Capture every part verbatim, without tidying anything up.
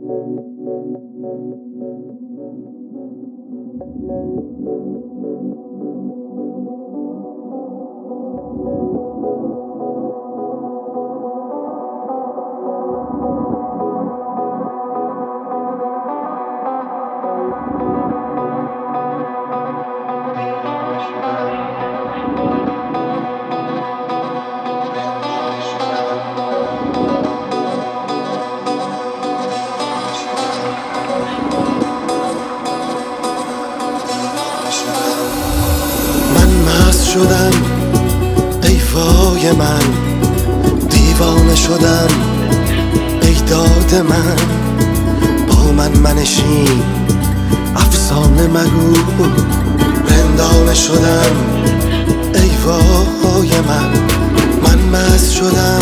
شدم ای وای من، دیوانه شدم ای داد من. با من منشین افسانه مگو، رندانه شدم ای وای من. من مست شدم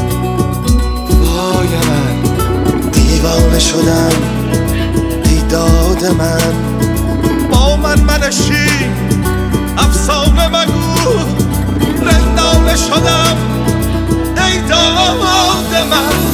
وای من، دیوانه شدم ای داد من. با من منشین افسانه مگو، رندانه شدم ای داد من.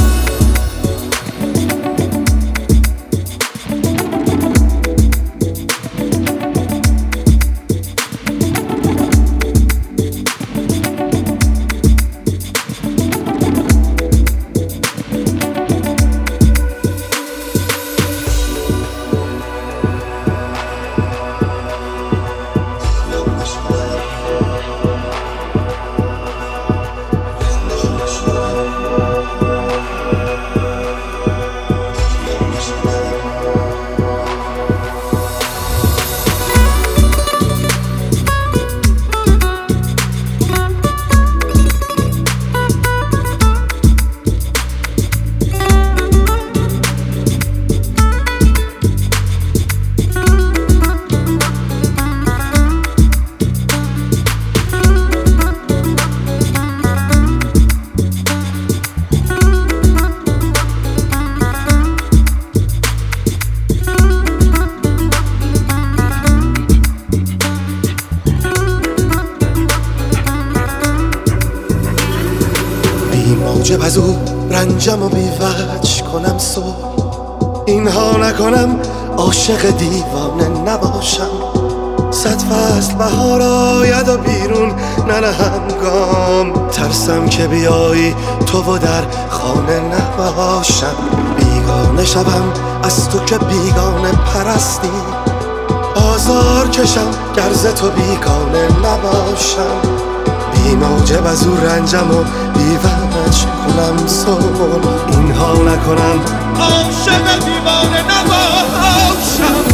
موجب از او رنجم و بیوج کنم صبح، اینها نکنم عاشق دیوانه نباشم. صد فصل بهار آید و بیرون ننهم گام، ترسم که بیایی تو و در خانه نباشم. بیگانه شوم از تو که بیگانه پرستی، آزار کشم گر ز تو بیگانه نباشم. بی موجب از او رنجم و بیوج کنم صبح، اینها نکنم عاشق دیوانه نباشم.